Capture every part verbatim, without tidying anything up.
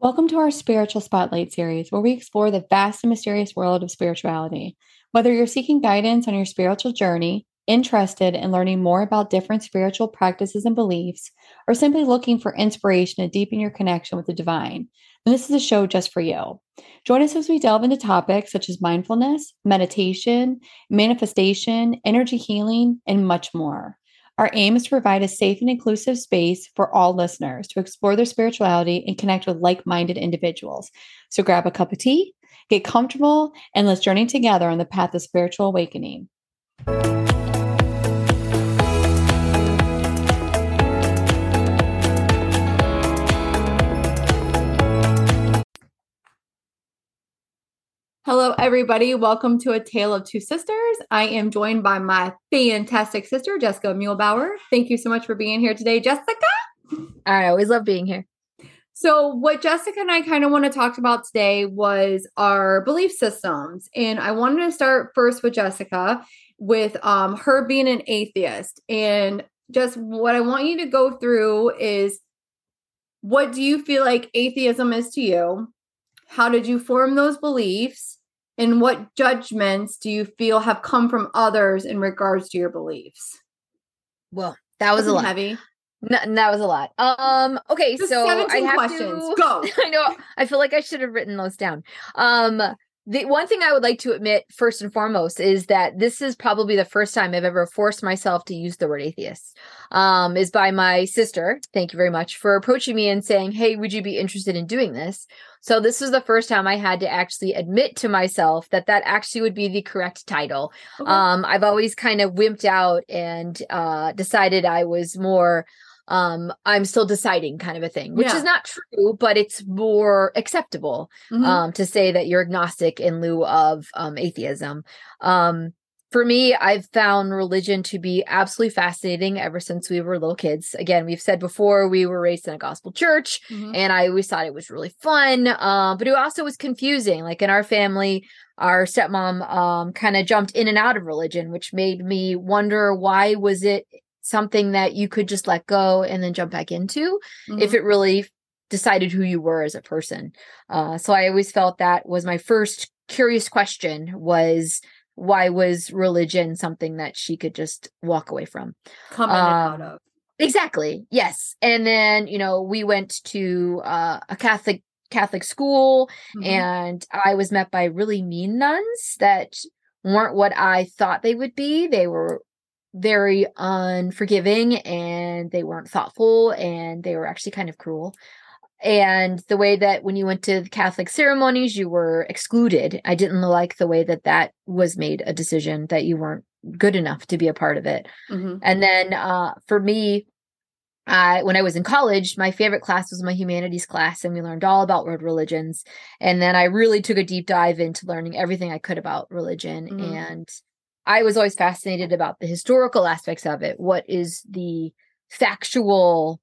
Welcome to our Spiritual Spotlight series, where we explore the vast and mysterious world of spirituality. Whether you're seeking guidance on your spiritual journey, interested in learning more about different spiritual practices and beliefs, or simply looking for inspiration to deepen your connection with the divine, then this is a show just for you. Join us as we delve into topics such as mindfulness, meditation, manifestation, energy healing, and much more. Our aim is to provide a safe and inclusive space for all listeners to explore their spirituality and connect with like-minded individuals. So grab a cup of tea, get comfortable, and let's journey together on the path of spiritual awakening. Hello, everybody. Welcome to A Tale of Two Sisters. I am joined by my fantastic sister, Jessica Muehlbauer. Thank you so much for being here today, Jessica. I always love being here. So what Jessica and I kind of want to talk about today was our belief systems. And I wanted to start first with Jessica, with um, her being an atheist. And just what I want you to go through is, what do you feel like atheism is to you? How did you form those beliefs? And what judgments do you feel have come from others in regards to your beliefs? Well, that was Wasn't a lot. heavy. No, that was a lot. Um, okay, Just so I seventeen have questions. to Go. I know. I feel like I should have written those down. Um, the one thing I would like to admit first and foremost is that this is probably the first time I've ever forced myself to use the word atheist. Um, is by my sister. Thank you very much for approaching me and saying, "Hey, would you be interested in doing this?" So this was the first time I had to actually admit to myself that that actually would be the correct title. Okay. Um, I've always kind of wimped out and uh, decided I was more um I'm still deciding kind of a thing, which Yeah. is not true, but it's more acceptable Mhm. um to say that you're agnostic in lieu of um atheism. Um for me, I've found religion to be absolutely fascinating ever since we were little kids. Again, we've said before, we were raised in a gospel church, Mhm. and I always thought it was really fun, um but it also was confusing. Like in our family, our stepmom um kind of jumped in and out of religion, which made me wonder, why was it something that you could just let go and then jump back into Mhm. if it really decided who you were as a person. Uh, so I always felt that was my first curious question, was why was religion something that she could just walk away from? Come in and out Um, of. Exactly. Yes. And then, you know, we went to uh, a Catholic Catholic school, Mhm. and I was met by really mean nuns that weren't what I thought they would be. They were very unforgiving, and they weren't thoughtful, and they were actually kind of cruel. And the way that when you went to the Catholic ceremonies, you were excluded. I didn't like the way that that was made a decision, that you weren't good enough to be a part of it. Mhm. And then uh, for me, I, when I was in college, my favorite class was my humanities class, and we learned all about world religions. And then I really took a deep dive into learning everything I could about religion. Mhm. And I was always fascinated about the historical aspects of it. What is the factual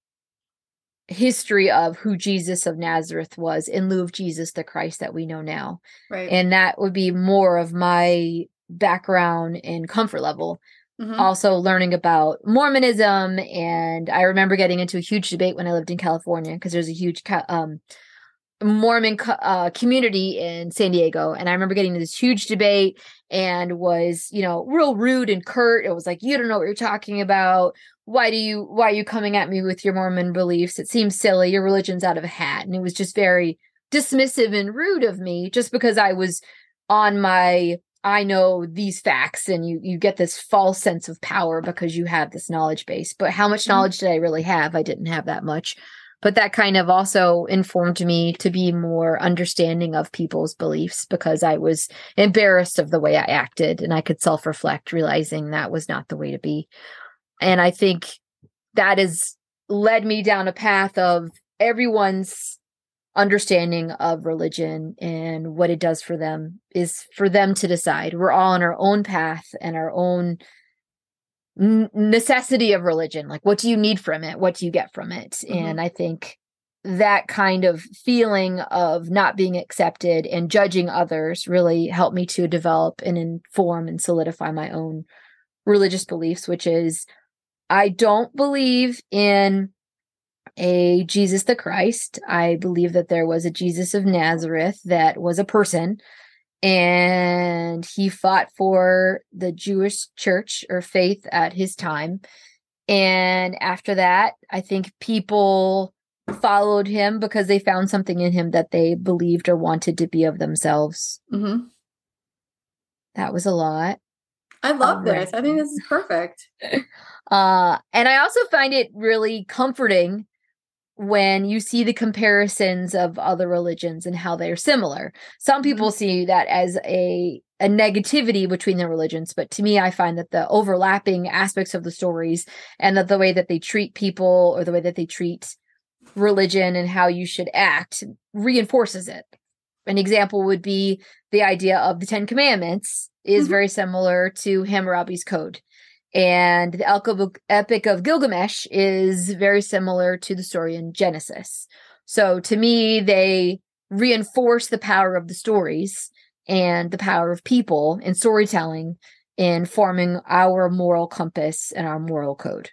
history of who Jesus of Nazareth was in lieu of Jesus the Christ that we know now? Right. And that would be more of my background and comfort level. Mhm. Also learning about Mormonism. And I remember getting into a huge debate when I lived in California, because there's a huge ca- um, Mormon co- uh, community in San Diego. And I remember getting into this huge debate and was, you know, real rude and curt. It was like, you don't know what you're talking about. Why do you, why are you coming at me with your Mormon beliefs? It seems silly. Your religion's out of a hat. And it was just very dismissive and rude of me, just because I was on my, I know these facts, and you, you get this false sense of power because you have this knowledge base. But how much Mhm. knowledge did I really have? I didn't have that much. But that kind of also informed me to be more understanding of people's beliefs, because I was embarrassed of the way I acted, and I could self-reflect, realizing that was not the way to be. And I think that has led me down a path of everyone's understanding of religion and what it does for them is for them to decide. We're all on our own path and our own necessity of religion. Like, what do you need from it? What do you get from it? Mhm. And I think that kind of feeling of not being accepted and judging others really helped me to develop and inform and solidify my own religious beliefs, which is, I don't believe in a Jesus the Christ. I believe that there was a Jesus of Nazareth that was a person, and he fought for the Jewish church or faith at his time. And after that, I think people followed him because they found something in him that they believed or wanted to be of themselves. Mm-hmm. That was a lot. I love this. I think this is perfect. uh, and I also find it really comforting when you see the comparisons of other religions and how they're similar. Some people mm-hmm. see that as a a negativity between the religions, but to me, I find that the overlapping aspects of the stories and that the way that they treat people or the way that they treat religion and how you should act reinforces it. An example would be the idea of the Ten Commandments is mm-hmm. very similar to Hammurabi's Code. And the Epic of Gilgamesh is very similar to the story in Genesis. So to me, they reinforce the power of the stories and the power of people in storytelling in forming our moral compass and our moral code.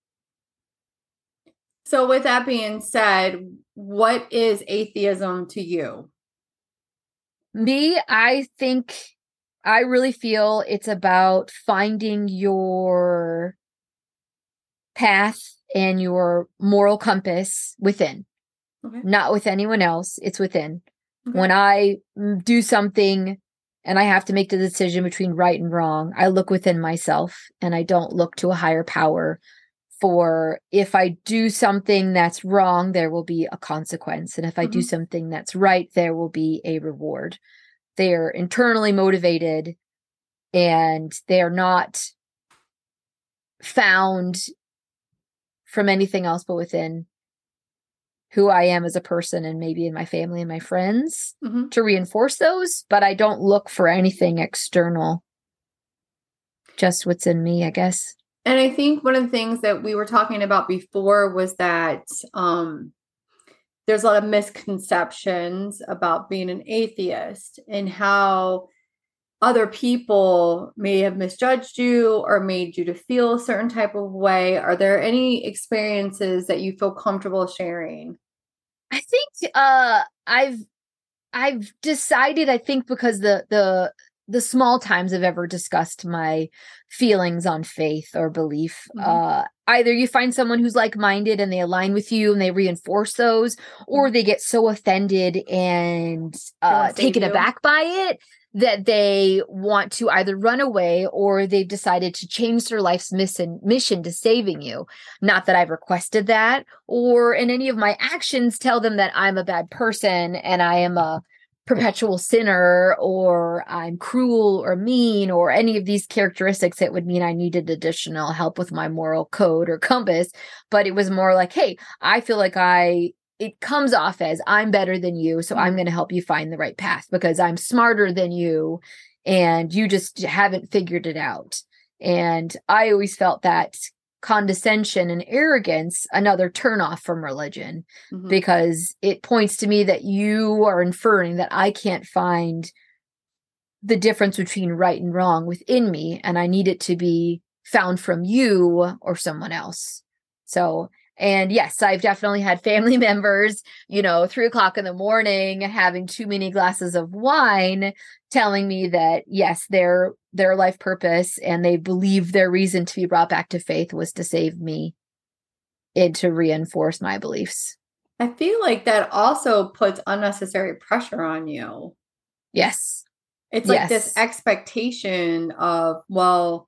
So with that being said, what is atheism to you? Me, I think, I really feel it's about finding your path and your moral compass within, okay. Not with anyone else. It's within. Okay. When I do something and I have to make the decision between right and wrong, I look within myself and I don't look to a higher power for if I do something that's wrong, there will be a consequence. And if I mm-hmm. do something that's right, there will be a reward. They are internally motivated and they are not found from anything else but within who I am as a person and maybe in my family and my friends mm-hmm. to reinforce those. But I don't look for anything external, just what's in me, I guess. And I think one of the things that we were talking about before was that um, there's a lot of misconceptions about being an atheist and how other people may have misjudged you or made you to feel a certain type of way. Are there any experiences that you feel comfortable sharing? I think uh, I've I've decided, I think because the the the small times I've ever discussed my feelings on faith or belief, mm-hmm. uh, either you find someone who's like-minded and they align with you and they reinforce those, or mm-hmm. they get so offended and uh, taken you. aback by it that they want to either run away or they've decided to change their life's mission, mission to saving you. Not that I've requested that, or in any of my actions tell them that I'm a bad person and I am a perpetual sinner, or I'm cruel or mean, or any of these characteristics that would mean I needed additional help with my moral code or compass. But it was more like, hey, I feel like I, it comes off as I'm better than you. So mm-hmm. I'm going to help you find the right path because I'm smarter than you and you just haven't figured it out. And I always felt that condescension and arrogance another turnoff from religion mm-hmm. because it points to me that you are inferring that I can't find the difference between right and wrong within me and I need it to be found from you or someone else. So, and yes, I've definitely had family members, you know, three o'clock in the morning having too many glasses of wine telling me that yes, their their life purpose and they believe their reason to be brought back to faith was to save me and to reinforce my beliefs. I feel like that also puts unnecessary pressure on you. Yes. It's like yes. this expectation of, well,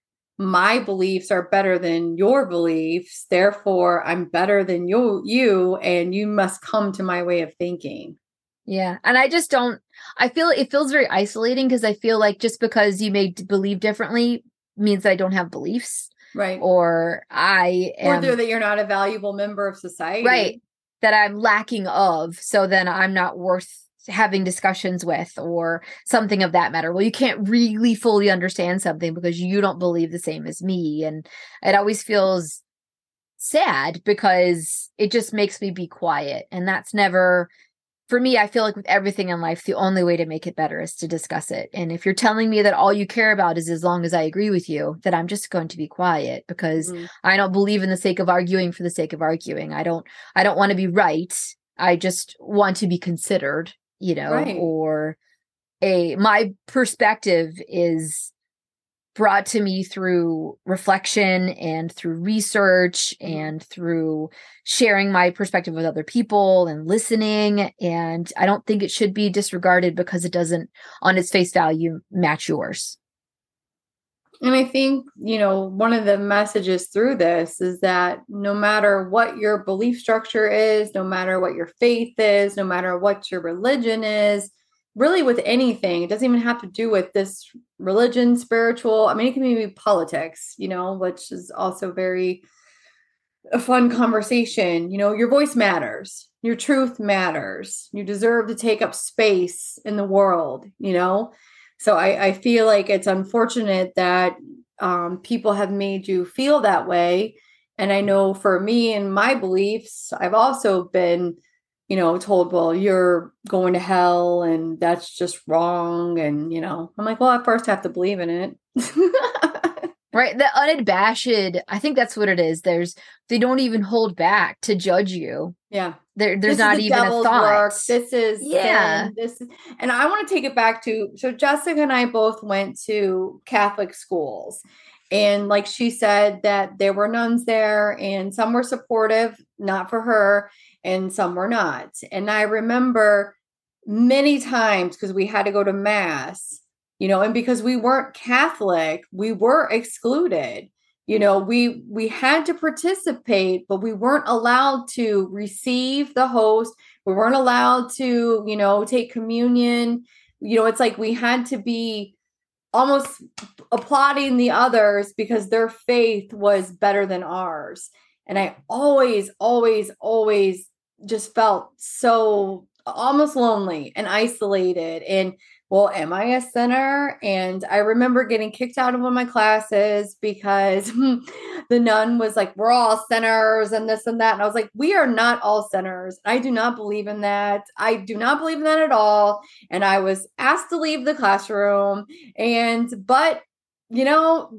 my beliefs are better than your beliefs, therefore I'm better than you, you, and you must come to my way of thinking. Yeah. And I just don't, I feel it feels very isolating because I feel like just because you may believe differently means that I don't have beliefs. Right. Or I am. Or that you're not a valuable member of society. Right. That I'm lacking of. So then I'm not worth having discussions with or something of that matter. Well, you can't really fully understand something because you don't believe the same as me. And it always feels sad because it just makes me be quiet. And that's never for me, I feel like with everything in life, the only way to make it better is to discuss it. And if you're telling me that all you care about is as long as I agree with you, then I'm just going to be quiet, because mm-hmm. I don't believe in the sake of arguing for the sake of arguing. I don't, I don't want to be right. I just want to be considered, you know, right. or a, my perspective is brought to me through reflection and through research mm-hmm. and through sharing my perspective with other people and listening. And I don't think it should be disregarded because it doesn't, on its face value, match yours. And I think, you know, one of the messages through this is that no matter what your belief structure is, no matter what your faith is, no matter what your religion is, really with anything, it doesn't even have to do with this religion, spiritual. I mean, it can be politics, you know, which is also very a fun conversation. You know, your voice matters. Your truth matters. You deserve to take up space in the world, you know? So I, I feel like it's unfortunate that um, people have made you feel that way. And I know for me and my beliefs, I've also been, you know, told, well, you're going to hell and that's just wrong. And, you know, I'm like, well, I first have to believe in it. Right. The unabashed, I think that's what it is. There's, they don't even hold back to judge you. Yeah. There, there's this not the even a thought. Work. This is, yeah. sin. This is, and I want to take it back to, so Jessica and I both went to Catholic schools. And like she said that there were nuns there and some were supportive, not for her, and some were not. And I remember many times, because we had to go to mass, you know, and because we weren't Catholic, we were excluded. You know, we we had to participate, but we weren't allowed to receive the host. We weren't allowed to, you know, take communion. You know, it's like we had to be almost applauding the others because their faith was better than ours. And I always, always, always just felt so almost lonely and isolated. And well, am I a sinner? And I remember getting kicked out of one of my classes because the nun was like, we're all sinners and this and that. And I was like, we are not all sinners. I do not believe in that. I do not believe in that at all. And I was asked to leave the classroom. And, but, you know,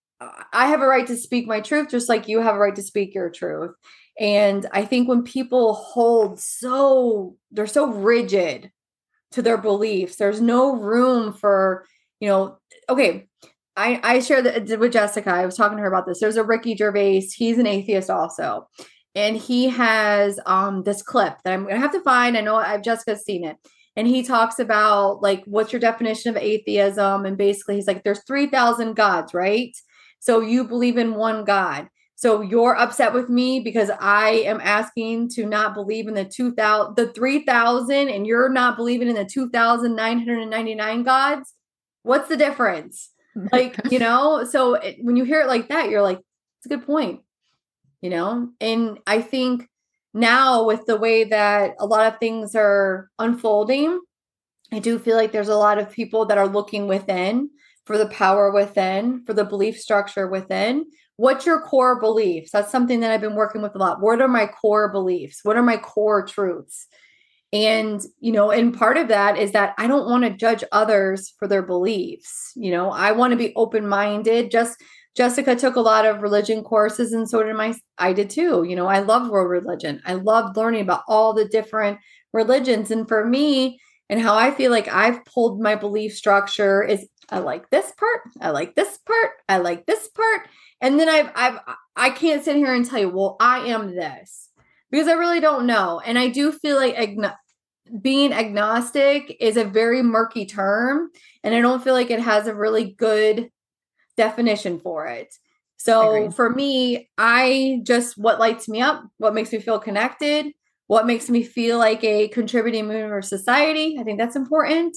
I have a right to speak my truth, just like you have a right to speak your truth. And I think when people hold so, they're so rigid to their beliefs, there's no room for, you know, okay, I, I shared that with Jessica. I was talking to her about this. There's a Ricky Gervais. He's an atheist also. And he has um, this clip that I'm going to have to find. I know I've Jessica's seen it. And he talks about like, what's your definition of atheism? And basically he's like, there's three thousand gods, right? So you believe in one God. So you're upset with me because I am asking to not believe in the two thousand, the three thousand, and you're not believing in the two thousand nine hundred ninety-nine gods. What's the difference? Like, you know, so it, when you hear it like that, you're like, it's a good point, you know? And I think now with the way that a lot of things are unfolding, I do feel like there's a lot of people that are looking within for the power within, for the belief structure within. What's your core beliefs? That's something that I've been working with a lot. What are my core beliefs? What are my core truths? And, you know, and part of that is that I don't want to judge others for their beliefs. You know, I want to be open-minded. Just Jessica took a lot of religion courses and so did my, I did too. You know, I love world religion. I loved learning about all the different religions. And for me, and how I feel like I've pulled my belief structure is I like this part. I like this part. I like this part. And then I've, I've, I can't sit here and tell you, well, I am this because I really don't know. And I do feel like agno- being agnostic is a very murky term. And I don't feel like it has a really good definition for it. So Agreed. For me, I just, what lights me up, what makes me feel connected, what makes me feel like a contributing member of society. I think that's important.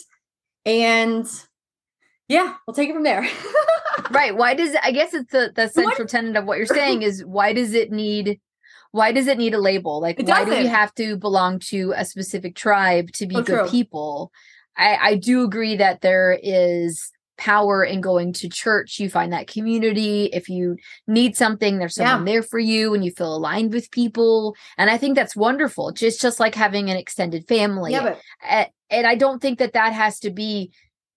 And yeah, we'll take it from there. Right. Why does I guess it's the, the central what? tenet of what you're saying is why does it need why does it need a label? Like it why doesn't. do we have to belong to a specific tribe to be oh, good true. people? I, I do agree that there is power in going to church. You find that community. If you need something, there's someone Yeah. there for you and you feel aligned with people. And I think that's wonderful. Just, just like having an extended family. Yeah, but A- And I don't think that that has to be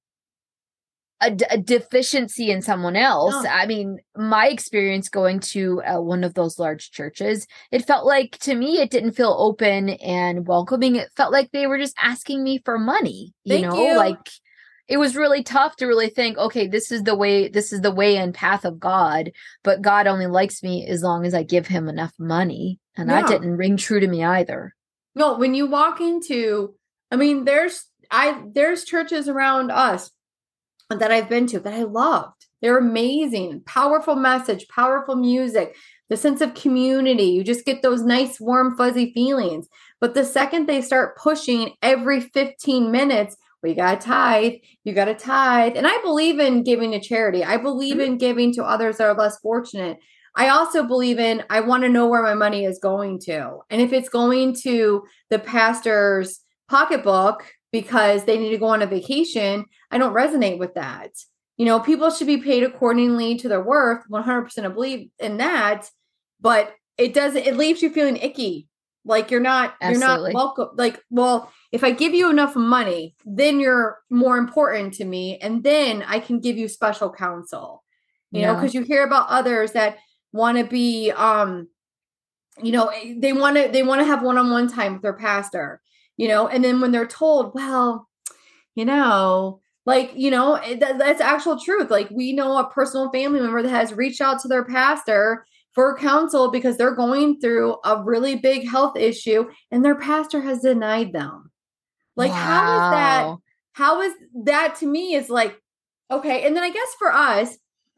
a, d- a deficiency in someone else. No. I mean, my experience going to uh, one of those large churches, it felt like, to me, it didn't feel open and welcoming. It felt like they were just asking me for money, you Thank know, you. like it was really tough to really think, okay, this is the way, this is the way and path of God, but God only likes me as long as I give him enough money. And that Yeah. didn't ring true to me either. No, when you walk into, I mean, there's, I, there's churches around us that I've been to that I loved. They're amazing, powerful message, powerful music, the sense of community. You just get those nice, warm, fuzzy feelings. But the second they start pushing every fifteen minutes, well, you got to tithe, you got to tithe. And I believe in giving to charity. I believe mm-hmm. in giving to others that are less fortunate. I also believe in, I want to know where my money is going to. And if it's going to the pastor's pocketbook because they need to go on a vacation, I don't resonate with that. You know, people should be paid accordingly to their worth. one hundred percent I believe in that, but it doesn't, it leaves you feeling icky. Like you're not, Absolutely. you're not welcome. Like, well, if I give you enough money, then you're more important to me. And then I can give you special counsel, you Yeah. know, because you hear about others that want to be, um, you know, they want to, they want to have one-on-one time with their pastor, you know, and then when they're told, well, you know, like, you know, that, that's actual truth. Like we know a personal family member that has reached out to their pastor for counsel because they're going through a really big health issue and their pastor has denied them. Like, wow. how is that? How is that to me is like, okay. And then I guess for us,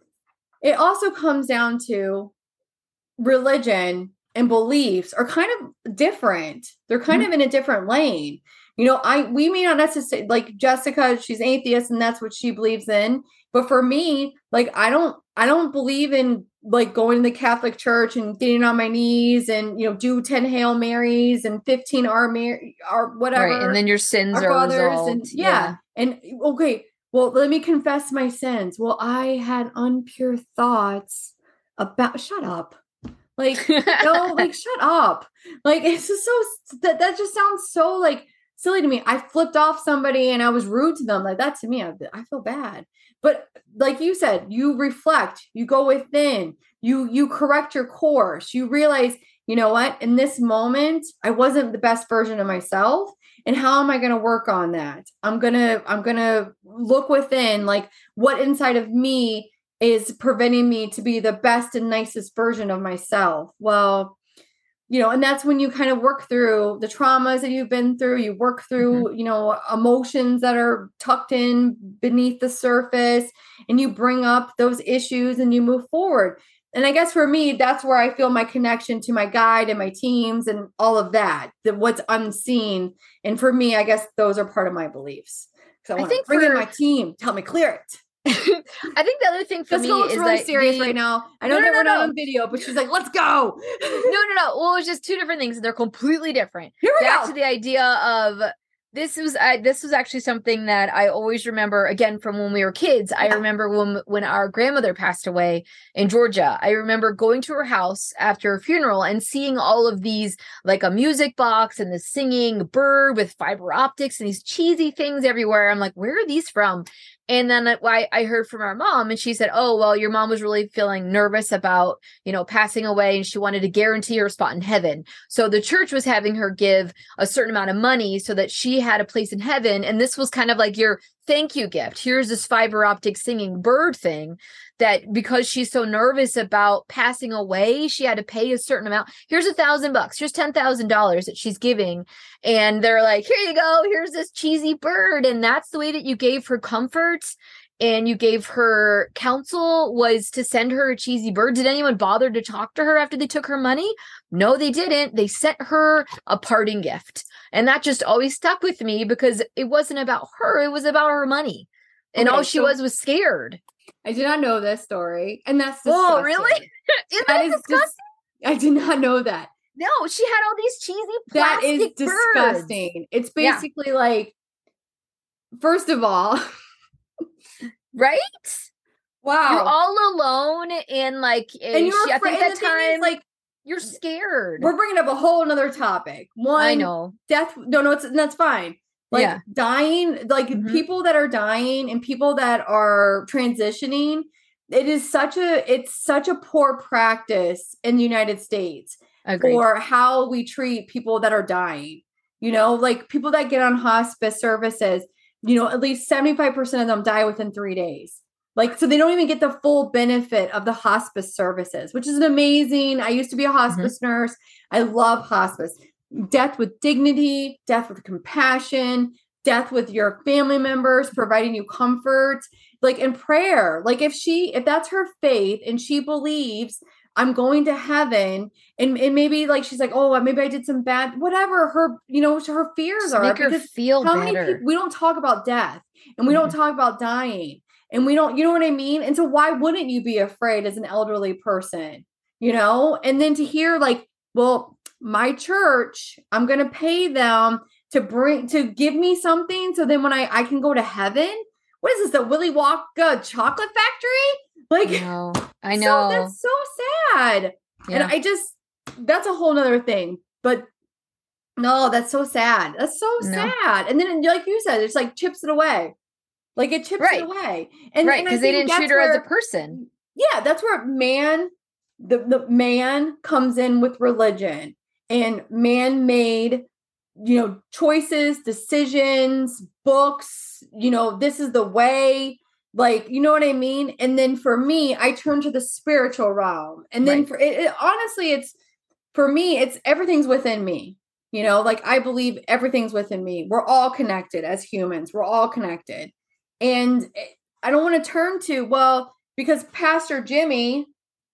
it also comes down to religion and beliefs are kind of different. They're kind mm-hmm. of in a different lane. You know, I we may not necessarily like Jessica, she's atheist and that's what she believes in. But for me, like I don't I don't believe in like going to the Catholic Church and getting on my knees and, you know, do ten Hail Marys and fifteen Our Mary or whatever. Right. And then your sins are resolved. And yeah. yeah. And okay, well, let me confess my sins. Well, I had unpure thoughts about shut up. Like, no, like shut up. Like it's just so that that just sounds so like silly to me. I flipped off somebody and I was rude to them. Like that to me, I, I feel bad. But like you said, you reflect, you go within, you, you correct your course. You realize, you know what, in this moment, I wasn't the best version of myself. And how am I going to work on that? I'm going to, I'm going to look within, like what inside of me is preventing me to be the best and nicest version of myself. Well, you know, and that's when you kind of work through the traumas that you've been through. You work through, mm-hmm. you know, emotions that are tucked in beneath the surface and you bring up those issues and you move forward. And I guess for me, that's where I feel my connection to my guide and my teams and all of that, that what's unseen. And for me, I guess those are part of my beliefs. So I, I think bring for- in my team, help me clear it. I think the other thing for Jessica me is really that serious the, right now. I know no, that no, we're no, not no. on video, but she's like, "Let's go." no, no, no. Well, it's just two different things. They're completely different. Here we Back go. to the idea of this was I, this was actually something that I always remember. Again, from when we were kids, yeah. I remember when when our grandmother passed away in Georgia. I remember going to her house after a funeral and seeing all of these, like a music box and the singing bird with fiber optics and these cheesy things everywhere. I'm like, where are these from? And then I, I heard from our mom and she said, oh, well, your mom was really feeling nervous about, you know, passing away and she wanted to guarantee her spot in heaven. So the church was having her give a certain amount of money so that she had a place in heaven. And this was kind of like your thank you gift. Here's this fiber optic singing bird thing that because she's so nervous about passing away, she had to pay a certain amount. Here's a thousand bucks. Here's ten thousand dollars that she's giving. And they're like, here you go. Here's this cheesy bird. And that's the way that you gave her comfort and you gave her counsel, was to send her a cheesy bird. Did anyone bother to talk to her after they took her money? No, they didn't. They sent her a parting gift. And that just always stuck with me because it wasn't about her. It was about her money. And okay, all she so was was scared. I did not know this story. And that's disgusting. Oh, really? Isn't that, that is disgusting? Dis- I did not know that. No, she had all these cheesy plastic That is disgusting. birds. It's basically yeah. like, first of all, Right? You're Wow. all alone in like a, And you're she, I afraid, think and that the thing is, time like, you're scared. we're bringing up a whole another topic. One, I know. death. No, no, it's that's fine. Like Yeah. dying, like Mhm. people that are dying and people that are transitioning. It is such a it's such a poor practice in the United States Agreed. for how we treat people that are dying. You know, like people that get on hospice services, you know, at least seventy-five percent of them die within three days. Like, so they don't even get the full benefit of the hospice services, which is an amazing. I used to be a hospice mm-hmm. nurse. I love hospice. Death with dignity, death with compassion, death with your family members, providing you comfort, like in prayer. Like if she, if that's her faith and she believes I'm going to heaven, and, and maybe like she's like, oh, maybe I did some bad, whatever her, you know, her fears Just are. make her feel how better. many people, we don't talk about death and we mm-hmm. don't talk about dying. And we don't, you know what I mean? And so why wouldn't you be afraid as an elderly person, you know? And then to hear like, well, my church, I'm going to pay them to bring, to give me something. So then when I, I can go to heaven, what is this, the Willy Wonka chocolate factory? Like, I know. I know. So, that's so sad. Yeah. And I just, that's a whole nother thing, but no, that's so sad. That's so no. sad. And then like you said, it's like chips it away. Like it chips right. it away. And, right. Because they didn't treat her where, as a person. Yeah. That's where man, the, the man comes in with religion and man made, you know, choices, decisions, books, you know, this is the way, like, you know what I mean? And then for me, I turn to the spiritual realm. And then right. for it, it, honestly, it's, for me, it's everything's within me. You know, like I believe everything's within me. We're all connected as humans. We're all connected. And I don't want to turn to, well, because Pastor Jimmy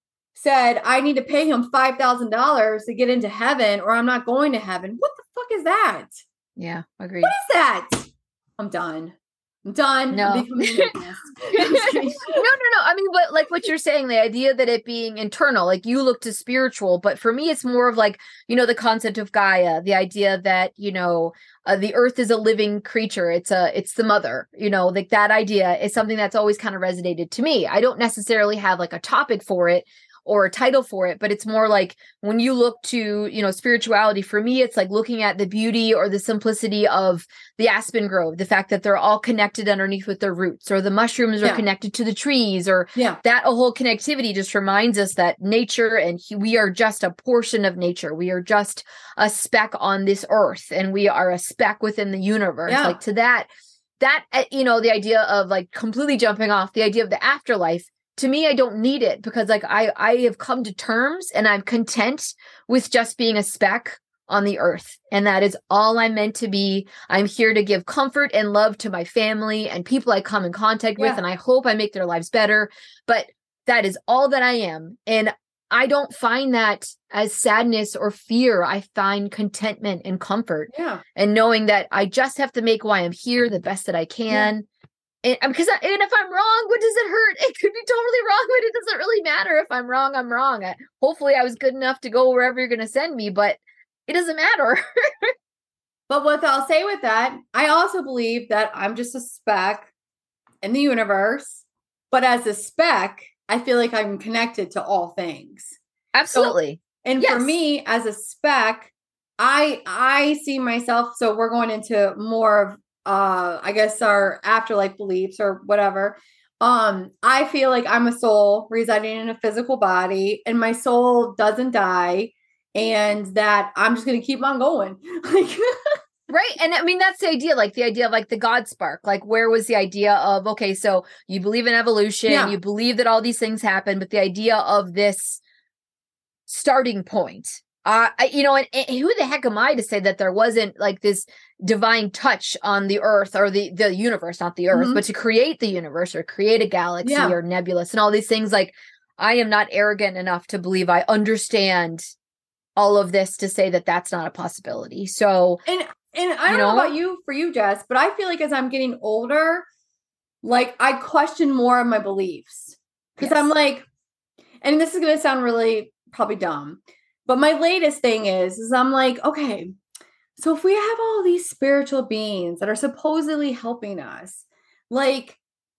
said, I need to pay him five thousand dollars to get into heaven or I'm not going to heaven. What the fuck is that? Yeah, agreed. What is that? I'm done. I'm done. No. I'm becoming an atheist. no, no, no. I mean, but like what you're saying, the idea that it being internal, like you look to spiritual, but for me, it's more of like, you know, the concept of Gaia, the idea that, you know, uh, the earth is a living creature. It's a, it's the mother, you know, like that idea is something that's always kind of resonated to me. I don't necessarily have like a topic for it or a title for it, but it's more like when you look to, you know, spirituality, for me, it's like looking at the beauty or the simplicity of the aspen grove, the fact that they're all connected underneath with their roots, or the mushrooms yeah. are connected to the trees, or yeah. that a whole connectivity just reminds us that nature and he, we are just a portion of nature. We are just a speck on this earth and we are a speck within the universe. Yeah. Like to that, that, you know, the idea of like completely jumping off the idea of the afterlife. To me, I don't need it because like I, I have come to terms and I'm content with just being a speck on the earth. And that is all I'm meant to be. I'm here to give comfort and love to my family and people I come in contact with. Yeah. And I hope I make their lives better. But that is all that I am. And I don't find that as sadness or fear. I find contentment and comfort. Yeah. And knowing that I just have to make why I'm here the best that I can. Yeah. And because and if I'm wrong, what does it hurt? It could be totally wrong, but it doesn't really matter. If I'm wrong, I'm wrong. I, hopefully I was good enough to go wherever you're going to send me, but it doesn't matter. But what I'll say with that, I also believe that I'm just a speck in the universe. But as a speck, I feel like I'm connected to all things. Absolutely. So, and yes. for me, as a speck, I I see myself. So we're going into more of Uh, I guess our afterlife beliefs or whatever. Um, I feel like I'm a soul residing in a physical body and my soul doesn't die and that I'm just going to keep on going. Right. And I mean, that's the idea, like the idea of like the God spark, like where was the idea of, okay, so you believe in evolution, yeah. you believe that all these things happen, but the idea of this starting point, Uh, I, you know, and, and who the heck am I to say that there wasn't like this divine touch on the earth or the, the universe, not the earth, mm-hmm. but to create the universe or create a galaxy yeah. or nebulous and all these things. Like, I am not arrogant enough to believe I understand all of this to say that that's not a possibility. So, and, and I don't know, know about you, for you, Jess, but I feel like as I'm getting older, like I question more of my beliefs because yes. I'm like, and this is going to sound really probably dumb. But my latest thing is, is I'm like, okay, so if we have all these spiritual beings that are supposedly helping us, like,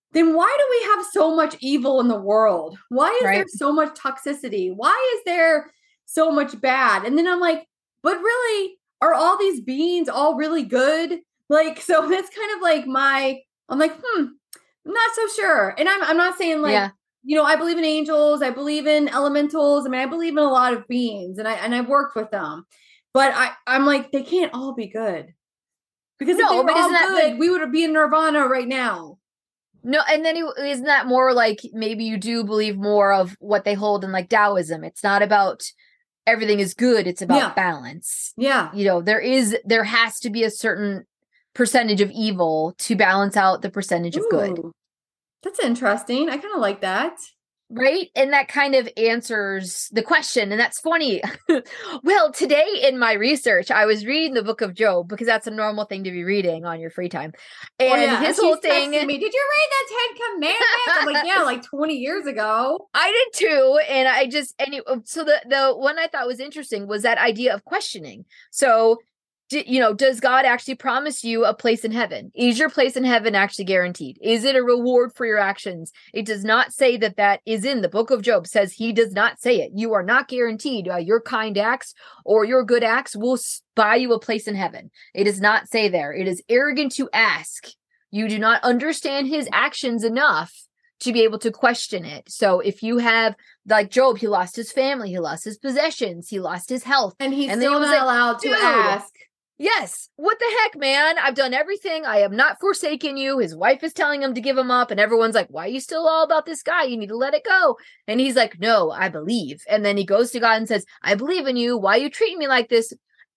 then why do we have so much evil in the world? Why is Right. there so much toxicity? Why is there so much bad? And then I'm like, but really, are all these beings all really good? Like, so that's kind of like my, I'm like, hmm, I'm not so sure. And I'm, I'm not saying like, Yeah. you know, I believe in angels. I believe in elementals. I mean, I believe in a lot of beings, and I, and I've worked with them, but I, I'm like, they can't all be good. Because if No, they were but all isn't that good, the- we would be in nirvana right now. No, and then it- isn't that more like maybe you do believe more of what they hold in like Taoism? It's not about everything is good, it's about Yeah. balance. Yeah. You know, there is there has to be a certain percentage of evil to balance out the percentage of good. Ooh, that's interesting. I kind of like that. Right? And that kind of answers the question. And that's funny. Well, today in my research, I was reading the book of Job because that's a normal thing to be reading on your free time. And Oh, yeah. his She's whole thing. texting me, did you read the Ten Commandments? I'm like, yeah, like twenty years ago. I did too. And I just, any, so the, the one I thought was interesting was that idea of questioning. So, d- you know, does God actually promise you a place in heaven? Is your place in heaven actually guaranteed? Is it a reward for your actions? It does not say that that is in the book of Job, says he does not say it. You are not guaranteed uh, your kind acts or your good acts will s- buy you a place in heaven. It does not say there. It is arrogant to ask. You do not understand his actions enough to be able to question it. So if you have, like Job, he lost his family, he lost his possessions, he lost his health. And he's And then still he was not like, allowed to "Dude, ask. yes, what the heck, man? I've done everything. I have not forsaken you." His wife is telling him to give him up, and everyone's like, "Why are you still all about this guy? You need to let it go." And he's like, "No, I believe." And then he goes to God and says, "I believe in you. Why are you treating me like this,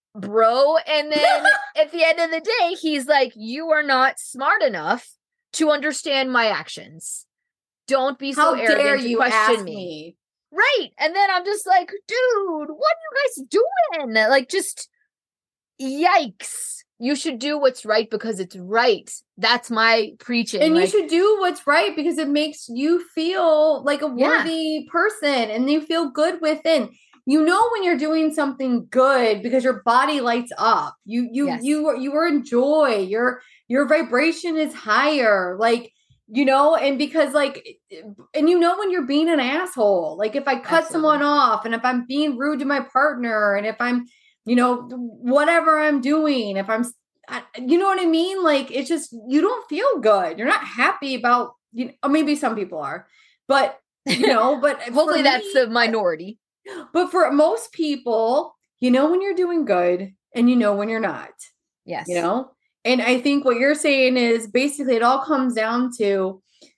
bro?" And then at the end of the day, he's like, "You are not smart enough to understand my actions. Don't be so How arrogant dare to you question ask me." me? Right. And then I'm just like, dude, what are you guys doing? Like, just yikes. You should do what's right because it's right. That's my preaching. And you like, should do what's right because it makes you feel like a Yeah. worthy person and you feel good within. You know when you're doing something good because your body lights up. You you Yes. you you are in joy. Your your vibration is higher. Like, you know, and because like and you know when you're being an asshole. Like if I cut Absolutely. someone off and if I'm being rude to my partner and if I'm, you know, whatever I'm doing, if I'm I, you know what I mean? Like it's just you don't feel good. You're not happy about you know, or maybe some people are, but you know, but hopefully for that's me, the minority. But for most people, you know when you're doing good and you know when you're not. Yes. You know? And I think what you're saying is basically it all comes down to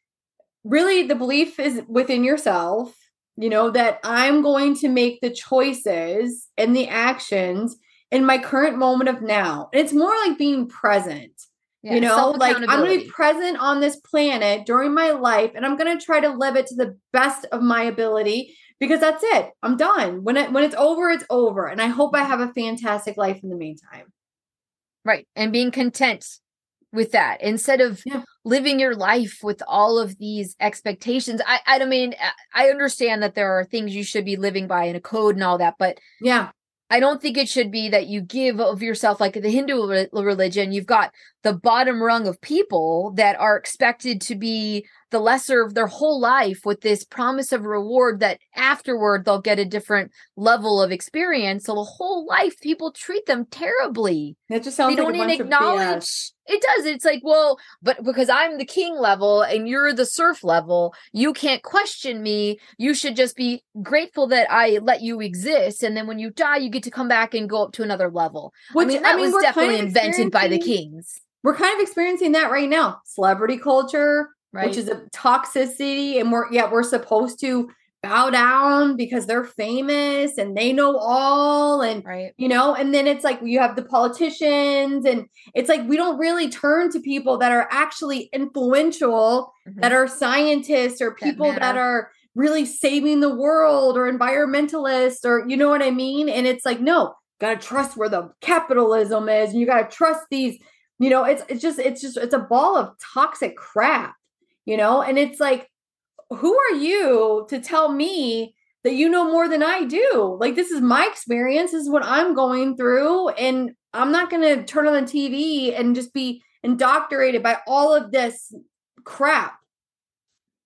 really the belief is within yourself, you know, that I'm going to make the choices and the actions in my current moment of now. And it's more like being present. Yeah, You know, like I'm going to self-accountability. be present on this planet during my life and I'm going to try to live it to the best of my ability because that's it. I'm done. When it when it's over, it's over. And I hope I have a fantastic life in the meantime. Right. And being content with that instead of Yeah. living your life with all of these expectations. I, I don't mean, I understand that there are things you should be living by in a code and all that, but Yeah. I don't think it should be that you give of yourself like the Hindu re- religion. You've got the bottom rung of people that are expected to be the lesser of their whole life with this promise of reward that afterward they'll get a different level of experience. So the whole life people treat them terribly. It just sounds They like don't a bunch even of B S. acknowledge it does. It's like, well, but because I'm the king level and you're the serf level, you can't question me. You should just be grateful that I let you exist. And then when you die, you get to come back and go up to another level. Which, I mean, that was we're kind definitely of invented by the experiencing- kings. We're kind of experiencing that right now. Celebrity culture, Right. which is a toxicity, and we're yeah, we're supposed to bow down because they're famous and they know all, and Right. you know, and then it's like you have the politicians, and it's like we don't really turn to people that are actually influential, Mhm. that are scientists or That people that, matter. are really saving the world or environmentalists or you know what I mean? And it's like, no, gotta trust where the capitalism is, and you gotta trust these. You know, it's it's just it's just it's a ball of toxic crap, you know? And it's like, who are you to tell me that you know more than I do? Like this is my experience, this is what I'm going through, and I'm not going to turn on the T V and just be indoctrinated by all of this crap.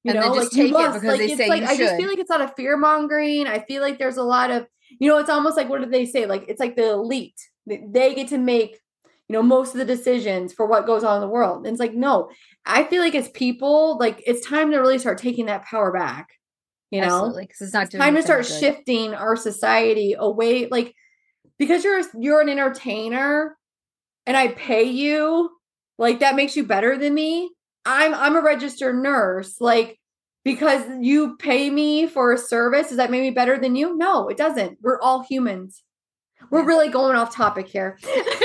You and know, then just like you take it must, because like they it's say like you I just should. feel like it's not a fear mongering. I feel like there's a lot of, you know, it's almost like what do they say? Like it's like the elite. They get to make, you know, most of the decisions for what goes on in the world. And it's like, no, I feel like as people, like it's time to really start taking that power back. You know, Absolutely, because it's not it's doing time to us any start good. shifting our society away, like because you're you're an entertainer and I pay you, like that makes you better than me. I'm I'm a registered nurse, like because you pay me for a service, does that make me better than you? No, it doesn't. We're all humans. We're Yeah. really going off topic here.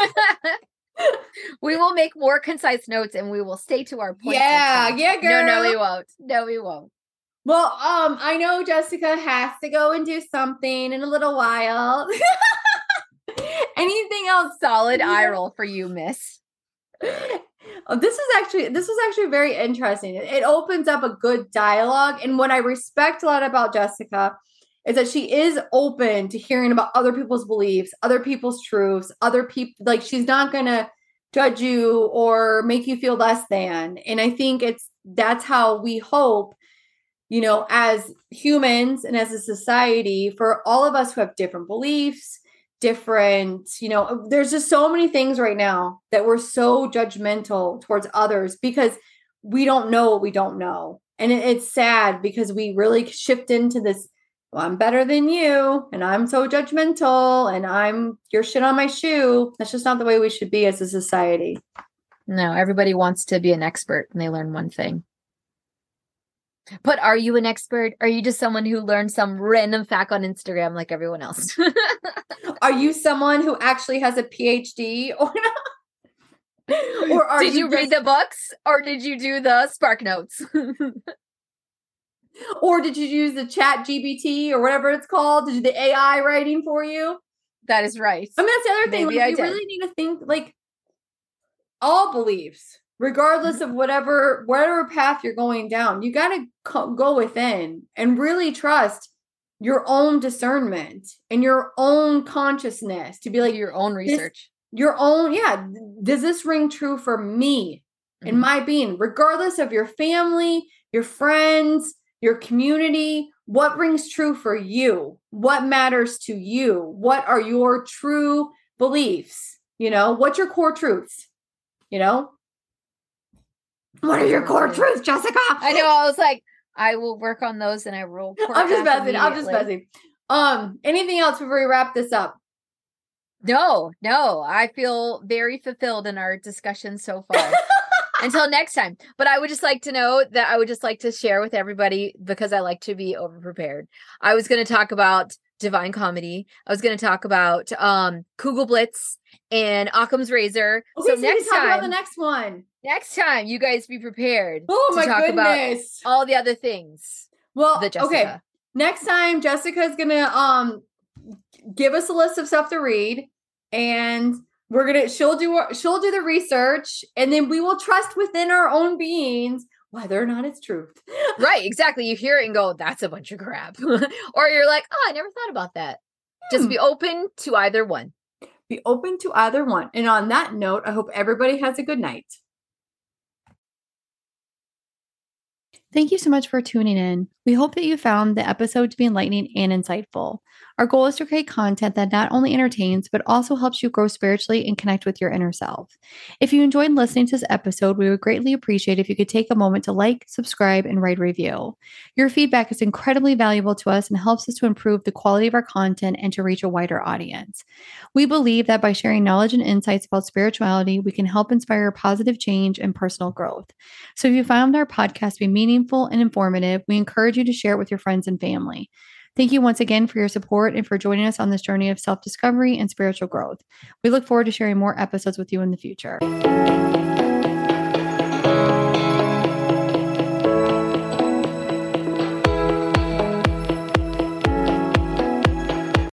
We will make more concise notes and we will stay to our point. Yeah, yeah, girl. No, no, we won't. No, we won't. Well, um, I know Jessica has to go and do something in a little while. Anything else? Solid eye roll for you, miss. Oh, this is actually this was actually very interesting. It, it opens up a good dialogue, and what I respect a lot about Jessica is that she is open to hearing about other people's beliefs, other people's truths, other people. Like she's not gonna judge you or make you feel less than. And I think it's that's how we hope, you know, as humans and as a society, for all of us who have different beliefs, different, you know, there's just so many things right now that we're so judgmental towards others because we don't know what we don't know. And it, it's sad because we really shift into this, well, I'm better than you and I'm so judgmental and I'm your shit on my shoe. That's just not the way we should be as a society. No, everybody wants to be an expert and they learn one thing. But are you an expert? Are you just someone who learned some random fact on Instagram like everyone else? Are you someone who actually has a P H D or not? Or are did you, you just, read the books or did you do the Spark Notes? Or did you use the Chat G P T or whatever it's called? Did you do the A I writing for you? That is right. I mean, that's the other thing. Maybe Like, I you did. really need to think like all beliefs, regardless of whatever whatever path you're going down. You got to co- go within and really trust your own discernment and your own consciousness to be like Do your own this- research. your own, yeah. Does this ring true for me and Mhm. my being, regardless of your family, your friends, your community? What rings true for you? What matters to you? What are your true beliefs? You know, what's your core truths? You know, what are your core truths, Jessica? I know. I was like, I will work on those and I will. I'm just messing. I'm just messing. Um, anything else before we wrap this up? No, no. I feel very fulfilled in our discussion so far. Until next time. But I would just like to know that I would just like to share with everybody because I like to be over prepared. I was going to talk about Divine Comedy. I was going to talk about um Kugelblitz and Occam's Razor. Okay, so so next we can talk time, about the next one. next time, you guys be prepared. Oh to my talk goodness! About all the other things. Well, The Jessica. okay. Next time, Jessica's gonna um give us a list of stuff to read, and we're gonna she'll do she'll do the research, and then we will trust within our own beings whether or not it's truth. Right, exactly. You hear it and go, "That's a bunch of crap," or you're like, "Oh, I never thought about that." Just Hmm. be open to either one. Be open to either one. And on that note, I hope everybody has a good night. Thank you so much for tuning in. We hope that you found the episode to be enlightening and insightful. Our goal is to create content that not only entertains, but also helps you grow spiritually and connect with your inner self. If you enjoyed listening to this episode, we would greatly appreciate if you could take a moment to like, subscribe, and write a review. Your feedback is incredibly valuable to us and helps us to improve the quality of our content and to reach a wider audience. We believe that by sharing knowledge and insights about spirituality, we can help inspire positive change and personal growth. So if you found our podcast to be meaningful and informative, we encourage you to share it with your friends and family. Thank you once again for your support and for joining us on this journey of self-discovery and spiritual growth. We look forward to sharing more episodes with you in the future.